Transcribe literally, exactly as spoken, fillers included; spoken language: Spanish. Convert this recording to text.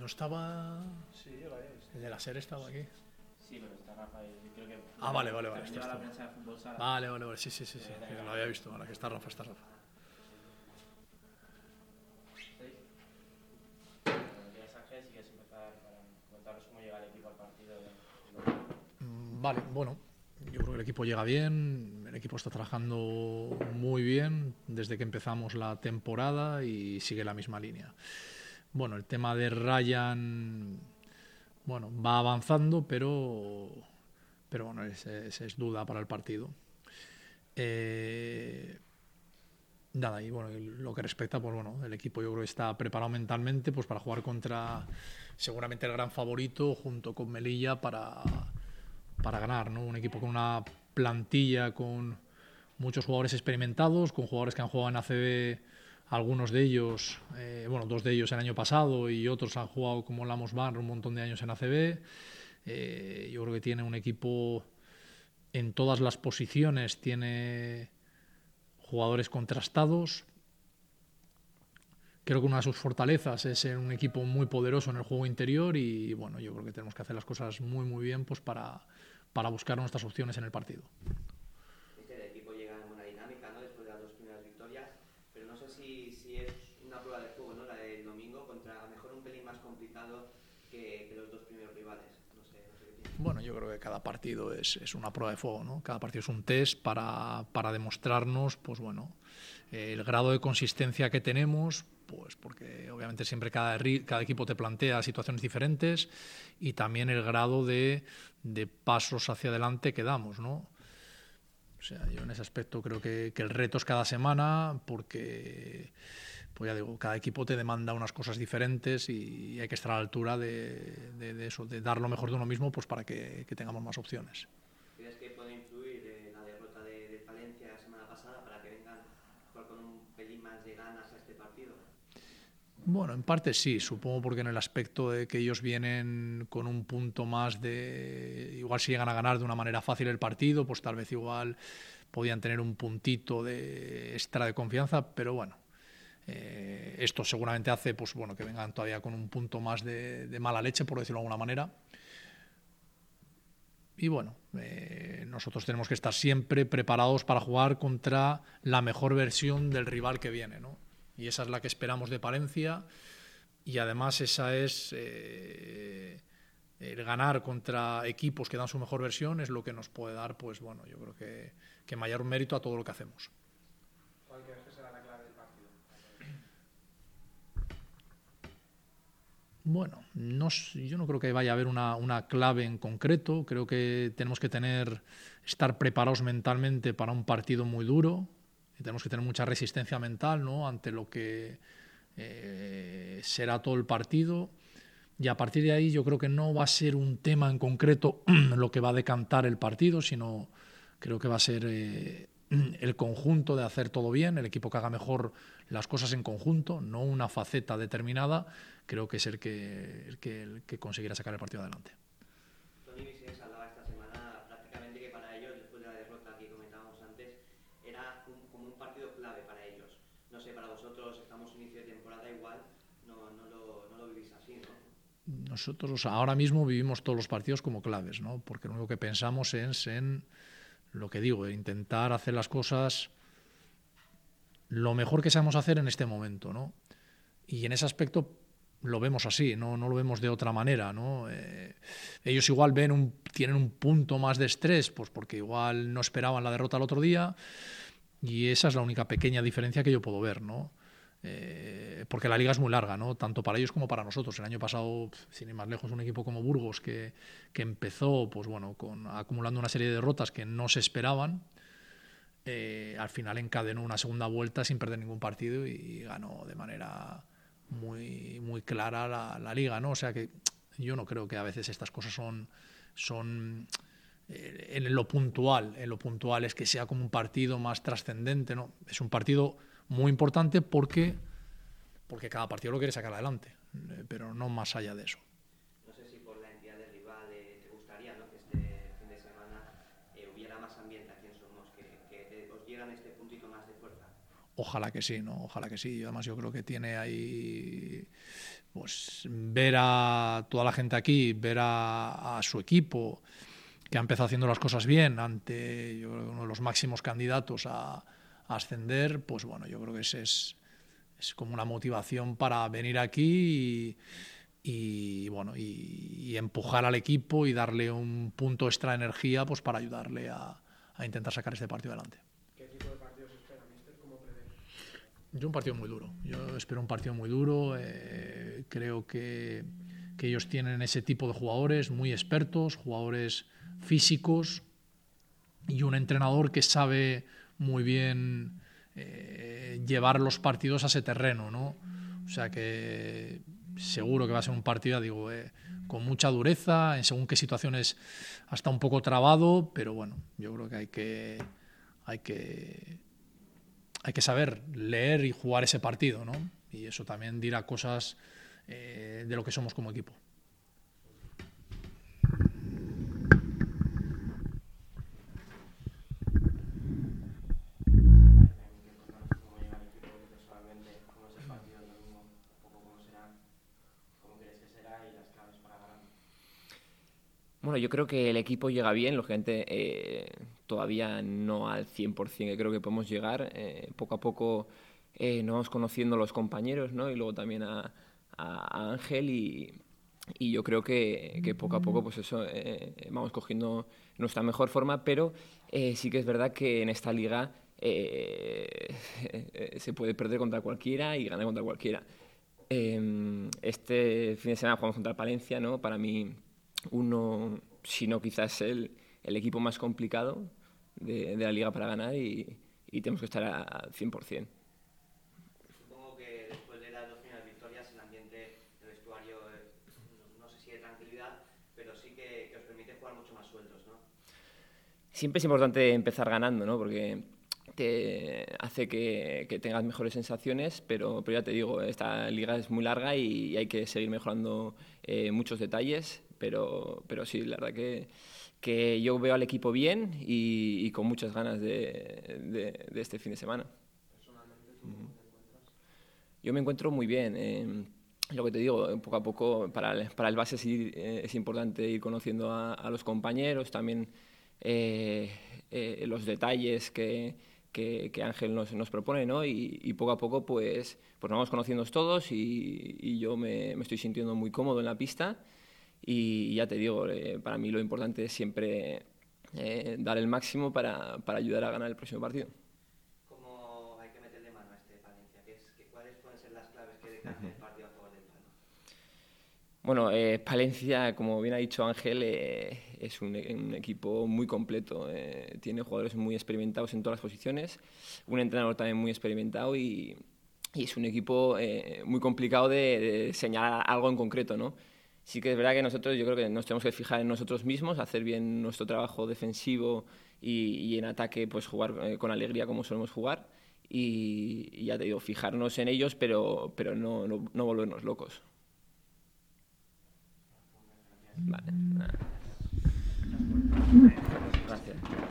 estaba... Sí, yo lo había visto. El de la SER estaba aquí. Sí, pero está Rafa y creo que... Ah, vale, vale, vale. También Está, lleva la está. prensa de fútbol sala. Vale, vale, vale. Sí, sí, sí, sí. Eh, Que lo había visto. Ahora que está Rafa, está Rafa. ¿Sí? Bueno, tienes Ángel, si quieres empezar para contaros cómo llega el equipo al partido. De... Mm, Vale, bueno. Yo creo que el equipo llega bien. El equipo está trabajando muy bien desde que empezamos la temporada y sigue la misma línea. Bueno, el tema de Ryan, bueno, va avanzando, pero, pero bueno, es, es, es duda para el partido. Eh, nada, y bueno, lo que respecta, pues bueno, el equipo yo creo que está preparado mentalmente pues para jugar contra seguramente el gran favorito junto con Melilla para, para ganar, ¿no? Un equipo con una plantilla con muchos jugadores experimentados, con jugadores que han jugado en A C B, algunos de ellos, eh, bueno, dos de ellos el año pasado y otros han jugado como Lamos Bar un montón de años en A C B. Eh, yo creo que tiene un equipo en todas las posiciones, tiene jugadores contrastados. Creo que una de sus fortalezas es ser un equipo muy poderoso en el juego interior y bueno, yo creo que tenemos que hacer las cosas muy muy bien pues para, para buscar nuestras opciones en el partido. El equipo llega en una dinámica, ¿no? Después de las dos primeras victorias, pero no sé si, si es una prueba de fuego, ¿no? La del domingo contra a lo mejor un pelín más complicado que, que los dos primeros rivales. No sé, no sé qué piensas. Bueno, yo creo que cada partido es, es una prueba de fuego, ¿no? Cada partido es un test para, para demostrarnos, pues bueno, eh, el grado de consistencia que tenemos, pues porque obviamente siempre cada, cada equipo te plantea situaciones diferentes y también el grado de, de pasos hacia adelante que damos, ¿no? O sea, yo en ese aspecto creo que, que el reto es cada semana porque, pues ya digo, cada equipo te demanda unas cosas diferentes y hay que estar a la altura de, de, de eso, de dar lo mejor de uno mismo pues para que, que tengamos más opciones. ¿Crees que puede influir eh, la derrota de, de Palencia la semana pasada para que vengan con un pelín más de ganas a este partido? Bueno, en parte sí, supongo porque en el aspecto de que ellos vienen con un punto más de... Igual si llegan a ganar de una manera fácil el partido, pues tal vez igual podían tener un puntito de extra de confianza, pero bueno, eh, esto seguramente hace pues bueno que vengan todavía con un punto más de, de mala leche, por decirlo de alguna manera. Y bueno, eh, nosotros tenemos que estar siempre preparados para jugar contra la mejor versión del rival que viene, ¿no? Y esa es la que esperamos de Palencia y además esa es eh, el ganar contra equipos que dan su mejor versión es lo que nos puede dar, pues bueno, yo creo que, que mayor mérito a todo lo que hacemos. ¿Cuál crees que será la clave del partido? Bueno, no, yo no creo que vaya a haber una, una clave en concreto, creo que tenemos que tener, estar preparados mentalmente para un partido muy duro. Y tenemos que tener mucha resistencia mental, ¿no? Ante lo que eh, será todo el partido y a partir de ahí yo creo que no va a ser un tema en concreto lo que va a decantar el partido, sino creo que va a ser eh, el conjunto de hacer todo bien, el equipo que haga mejor las cosas en conjunto, no una faceta determinada, creo que es el que, el que, el que conseguirá sacar el partido adelante. Toni Vicens hablaba esta semana prácticamente que para ellos, después de la derrota que comentábamos antes, era un, como un partido clave para ellos. No sé, para vosotros estamos en inicio de temporada igual, no, no, lo, no lo vivís así, ¿no? Nosotros ahora mismo vivimos todos los partidos como claves, ¿no? Porque lo único que pensamos es en lo que digo, intentar hacer las cosas lo mejor que sabemos hacer en este momento, ¿no? Y en ese aspecto lo vemos así, no, no lo vemos de otra manera, ¿no? Eh, ellos igual ven un, tienen un punto más de estrés, pues porque igual no esperaban la derrota el otro día y esa es la única pequeña diferencia que yo puedo ver, ¿no? Eh, porque la liga es muy larga, ¿no? Tanto para ellos como para nosotros. El año pasado, sin ir más lejos, un equipo como Burgos que, que empezó, pues bueno, con, acumulando una serie de derrotas que no se esperaban. Eh, al final encadenó una segunda vuelta sin perder ningún partido y ganó de manera muy, muy clara la, la liga, ¿no? O sea que yo no creo que a veces estas cosas son, son eh, en lo puntual, en lo puntual es que sea como un partido más trascendente, ¿no? Es un partido muy importante porque, porque cada partido lo quiere sacar adelante, eh, pero no más allá de eso. No sé si por la entidad del rival eh, te gustaría, ¿no? Que este fin de semana eh, hubiera más ambiente aquí en Somos, que, que os dieran este puntito más de fuerza. Ojalá que sí, ¿no? Ojalá que sí. Además yo creo que tiene ahí pues ver a toda la gente aquí, ver a, a su equipo, que ha empezado haciendo las cosas bien ante, yo creo, uno de los máximos candidatos a, a ascender, pues bueno, yo creo que ese es, es como una motivación para venir aquí y, y bueno, y, y empujar al equipo y darle un punto extra de energía, pues para ayudarle a, a intentar sacar este partido adelante. ¿Qué tipo de partidos espera, míster? ¿Cómo prevé? Yo un partido muy duro. Yo espero un partido muy duro. Eh, creo que, que ellos tienen ese tipo de jugadores muy expertos, jugadores físicos y un entrenador que sabe muy bien eh, llevar los partidos a ese terreno, ¿no? O sea que seguro que va a ser un partido, digo, eh, con mucha dureza, en según qué situaciones hasta un poco trabado, pero bueno, yo creo que hay que hay que hay que saber leer y jugar ese partido, ¿no? Y eso también dirá cosas eh, de lo que somos como equipo. Bueno, yo creo que el equipo llega bien, lógicamente eh, todavía no al cien por cien, que creo que podemos llegar. Eh, poco a poco eh, nos vamos conociendo los compañeros, ¿no? Y luego también a, a, a Ángel y, y yo creo que, que poco a poco pues eso eh, vamos cogiendo nuestra mejor forma, pero eh, sí que es verdad que en esta liga eh, se puede perder contra cualquiera y ganar contra cualquiera. Eh, este fin de semana jugamos contra el Palencia, ¿no? Para mí uno, si no quizás el, el equipo más complicado de, de la liga para ganar y, y tenemos que estar al cien por cien. Supongo que después de las dos primeras victorias el ambiente del vestuario, eh, no, no sé si de tranquilidad, pero sí que, que os permite jugar mucho más sueltos, ¿no? Siempre es importante empezar ganando, ¿no? Porque te hace que, que tengas mejores sensaciones, pero, pero ya te digo, esta liga es muy larga y hay que seguir mejorando eh, muchos detalles. Pero, pero sí, la verdad que, que yo veo al equipo bien y, y con muchas ganas de, de, de este fin de semana. Personalmente, ¿tú cómo te encuentras? Yo me encuentro muy bien. Eh, lo que te digo, poco a poco, para el, para el base sí, eh, es importante ir conociendo a, a los compañeros, también eh, eh, los detalles que, que, que Ángel nos, nos propone, ¿no? Y, y poco a poco pues, pues nos vamos conociendo todos y, y yo me, me estoy sintiendo muy cómodo en la pista. Y ya te digo, eh, para mí lo importante es siempre eh, dar el máximo para, para ayudar a ganar el próximo partido. ¿Cómo hay que meterle mano a este Palencia? ¿Qué es, qué, ¿Cuáles pueden ser las claves que decan el partido a favor del Palo? Bueno, eh, Palencia, como bien ha dicho Ángel, eh, es un, un equipo muy completo. Eh, tiene jugadores muy experimentados en todas las posiciones, un entrenador también muy experimentado y, y es un equipo eh, muy complicado de, de señalar algo en concreto, ¿no? Sí que es verdad que nosotros, yo creo que nos tenemos que fijar en nosotros mismos, hacer bien nuestro trabajo defensivo y, y en ataque pues jugar eh, con alegría como solemos jugar y, y ya te digo, fijarnos en ellos, pero, pero no, no, no volvernos locos. Vale. Gracias.